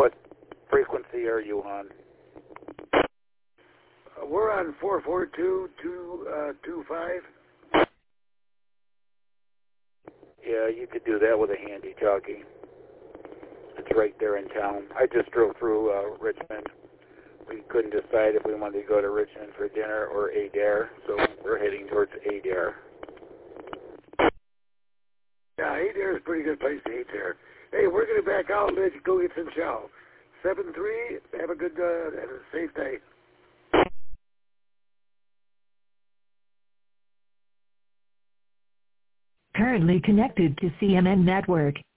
What frequency are you on? We're on 442-225. Yeah, you could do that with a handy talkie. It's right there in town. I just drove through Richmond. We couldn't decide if we wanted to go to Richmond for dinner or Adair, so we're heading towards Adair. Yeah, Adair is a pretty good place to eat there. Hey, we're going to back out and let you go get some chow. 7-3, have a good and a safe day. Currently connected to CMN Network.